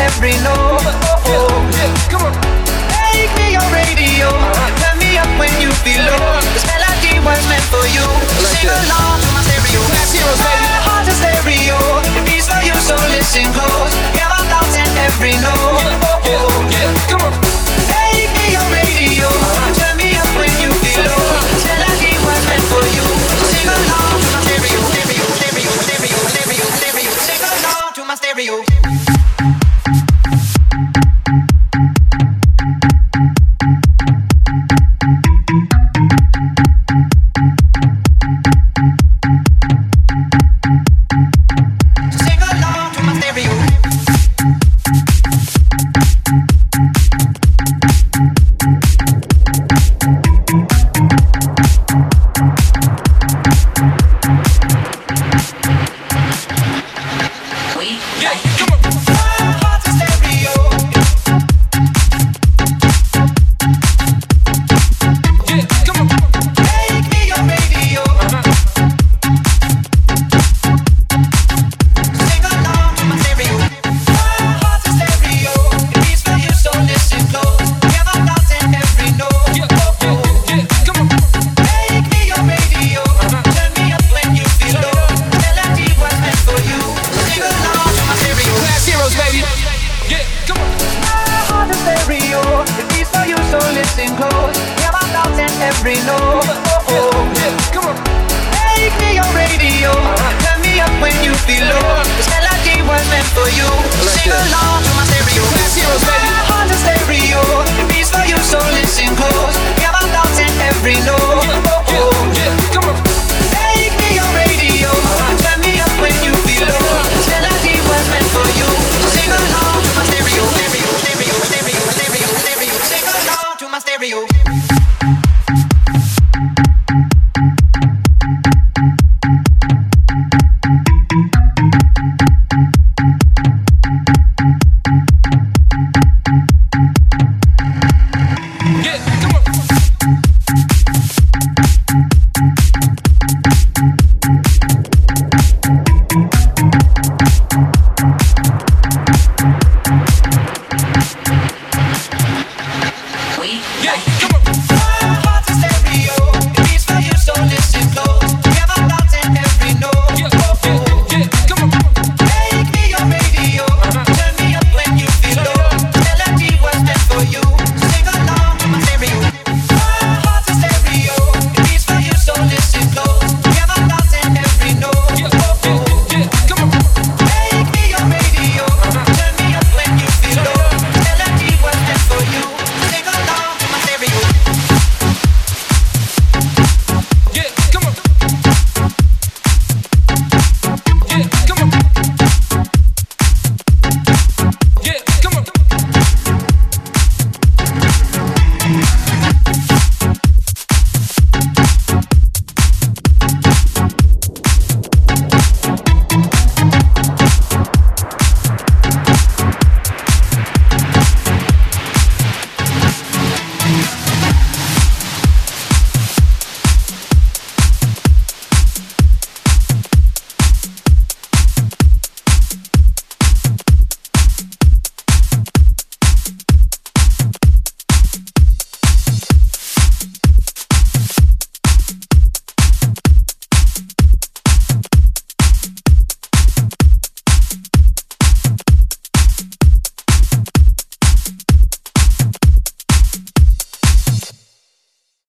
every note. Come on. Make me your radio. Turn me up when you feel low. This melody was meant for you. Sing along to my stereo. My heart's a stereo. It beats for you, so listen close. Hear my thoughts in every note. Come on. Make me your radio. Turn me up when you feel low. This melody was meant for you. Sing along to my stereo. Sing along to my stereo. For you, sing along.